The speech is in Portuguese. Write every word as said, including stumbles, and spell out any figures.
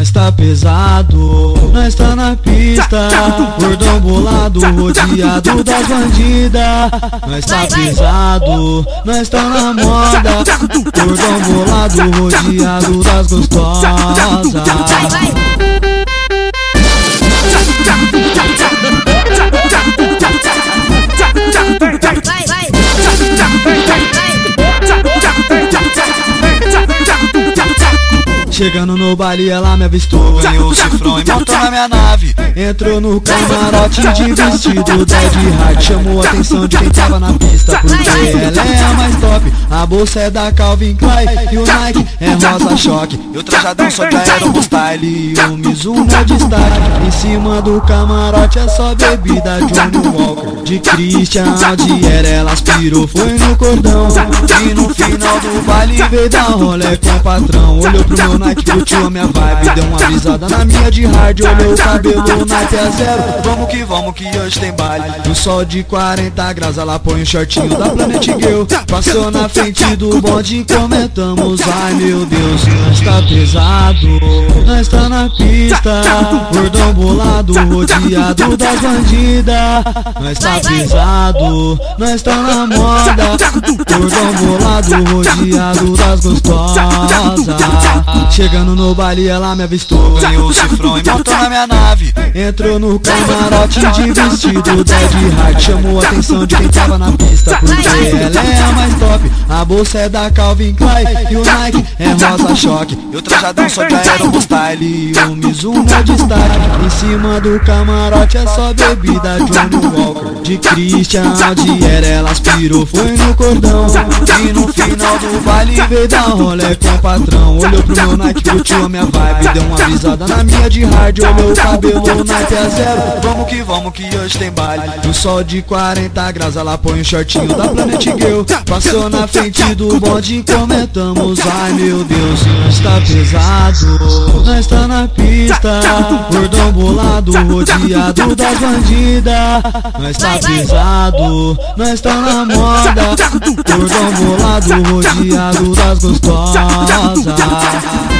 nós tá pesado, nós tá na pista, gordão bolado, rodeado das bandidas. Nós tá pesado, nós tá na moda, gordão bolado, rodeado das gostosas. Chegando no baile ela me avistou, ganhou o cifrão e montou na minha nave. Entrou no camarote de vestido Dead Hard, chamou a atenção de quem tava na pista, porque ela é a mais top. A bolsa é da Calvin Klein e o Nike é rosa choque. Eu trajadão só de Aero Style e o Mizuno é destaque. Em cima do camarote é só bebida Johnny Walker, de Christian Aldier ela aspirou, foi no cordão. E no final do baile veio dar rolê com o patrão. Olhou pro meu Nike, curtiu a minha vibe, deu uma avisada na minha de hard. Olhou o cabelo, o Nike é zero. Vamos que vamos que hoje tem baile. No sol de quarenta graus ela põe o shortinho da Planet Girl. Passou na frente do bonde, comentamos, ai meu Deus, nós tá pesado, nós tá na pista, gordão bolado, rodeado das bandidas. Nós tá pesado, nós tá na moda, gordão bolado, rodeado das gostosas. Chegando no baile ela me avistou, ganhou o cifrão e montou na minha nave. Entrou no camarote de vestido Dead Hard, chamou a atenção de quem tava na pista, porque ela é a mais top. A bolsa é da Calvin Klein e o Nike é rosa choque. Eu trajadão só de Aero Style e o Mizuno é destaque. Em cima do camarote é só bebida Johnny Walker, de Christian Aldier ela aspirou, foi no cordão. E no final do baile veio dar rolê com o patrão. Olhou pro meu Nike, curtiu a minha vibe, deu uma avisada na minha de hard. Olhou o cabelo, o Nike é zero. Vamos que vamos que hoje tem baile. No sol de quarenta graus ela põe o shortinho da Planet Girl. Passou na frente do bonde, comentamos, ai meu Deus, nós tá pesado, nós tá na pista, gordão bolado, rodeado das bandidas. Nós tá pesado, nós tá na moda, gordão bolado, rodeado das gostosas.